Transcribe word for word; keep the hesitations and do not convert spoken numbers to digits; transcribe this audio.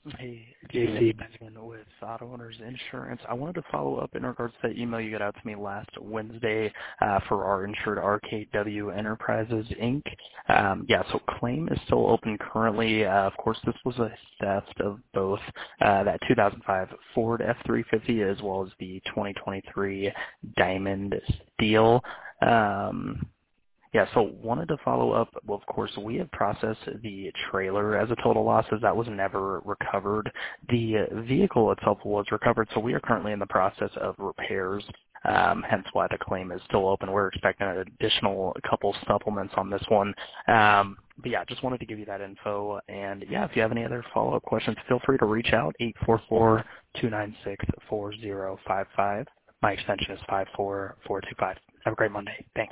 Hey, J C Benjamin with Auto Owners Insurance. I wanted to follow up in regards to that email you got out to me last Wednesday uh, for our insured R K W Enterprises, Incorporated. Um, yeah, so claim is still open currently. Uh, of course, this was a theft of both uh, that two thousand five Ford F three fifty as well as the twenty twenty-three Diamond Steel. Um, Yeah, so wanted to follow up. Well, of course, we have processed the trailer as a total loss as that was never recovered. The vehicle itself was recovered, so we are currently in the process of repairs, um, hence why the claim is still open. We're expecting an additional couple supplements on this one. Um, but yeah, just wanted to give you that info. And yeah, if you have any other follow-up questions, feel free to reach out, eight four four, two nine six, four zero five five. My extension is five four four two five. Have a great Monday. Thanks.